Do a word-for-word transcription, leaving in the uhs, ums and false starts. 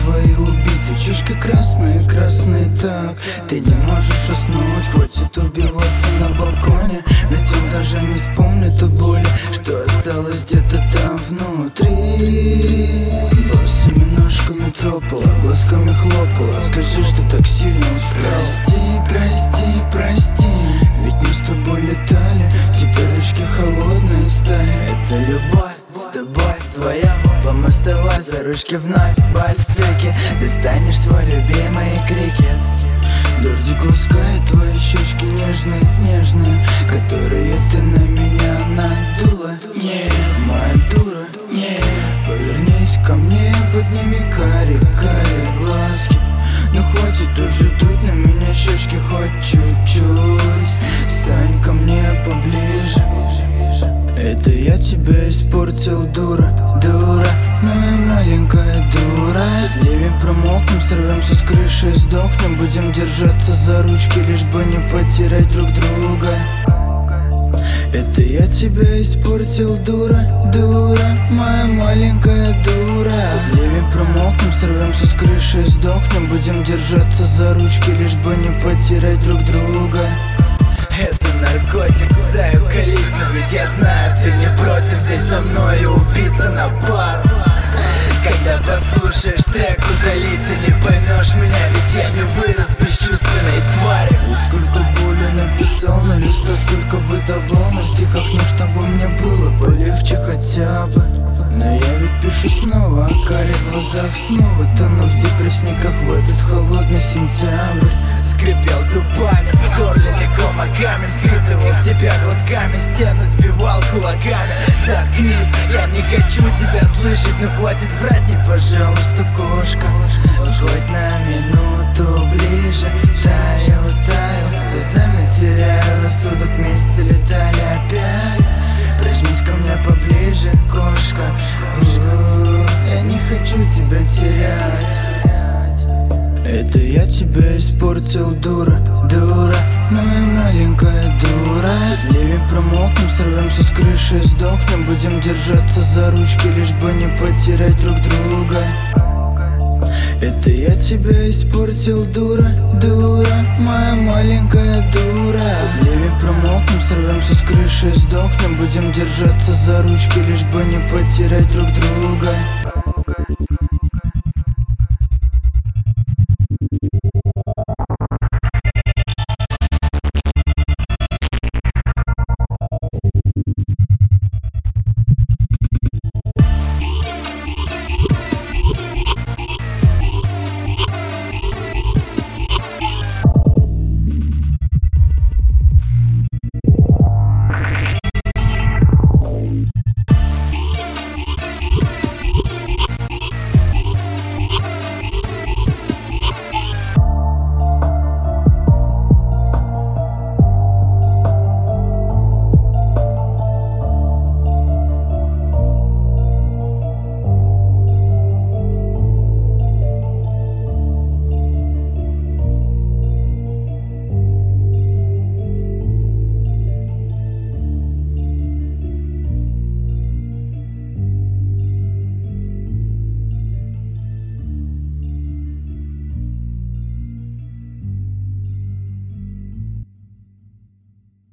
твои убиты, чушки красные, красные так. Ты не можешь уснуть, хватит убиваться на балконе, ведь он даже не вспомнит о боли, что осталось где-то там внутри. Босыми ножками топала, глазками хлопала, скажи, что так сильно устал. Прости, прости, прости, ведь мы с тобой летали, теперь ручки холодные стали. Это любовь с тобой твоя, по мостовой за ручки вновь бальфеки. Ты станешь свой любимый крикет. Дождик ласкает твои щечки нежные, нежные, которые ты на меня надула. Не, моя дура, не, повернись ко мне, подними карие, карие глазки. Ну хватит уже дуть на меня щечки хоть чуть-чуть. Стань ко мне поближе. Это я тебя испортил, дура, дура, моя маленькая дура. Ливень промокнем, сорвемся с крыши и сдохнем. Будем держаться за ручки, лишь бы не потерять друг друга. Это я тебя испортил, дура, дура, моя маленькая дура. Ливень промокнем, сорвемся с крыши и сдохнем. Будем держаться за ручки, лишь бы не потерять друг друга. Это наркотик за эвкалипсом, ведь я знаю, ты не против здесь со мной и убиться на пару. Когда послушаешь трек, удали, ты не поймешь меня, ведь я не вырос бесчувственной твари. Сколько боли написал на листах, сколько выдавал на стихах, ну чтобы мне было полегче хотя бы. Но я ведь пишу снова, а карие в глазах снова тону в депрессниках в этот холодный сентябрь. Скрипел зубами, в горле не кома камень, впитывал тебя глотками, стену сбивал кулаками. Заткнись, я не хочу тебя слышать, ну хватит врать, не пожалуйста, кошка, хоть на минуту ближе. Таю, таю, глазами теряю рассудок, вместе летали опять. Прижмись ко мне поближе, кошка, у-у-у, я не хочу тебя терять. Это я тебя испортил, дура, дура, моя маленькая дура. Ливень промокнем, сорвемся с крыши и сдохнем. Будем держаться за ручки, лишь бы не потерять друг друга. Это я тебя испортил, дура, дура, моя маленькая дура. Ливень промокнем, сорвемся с крыши и сдохнем. Будем держаться за ручки, лишь бы не потерять друг друга.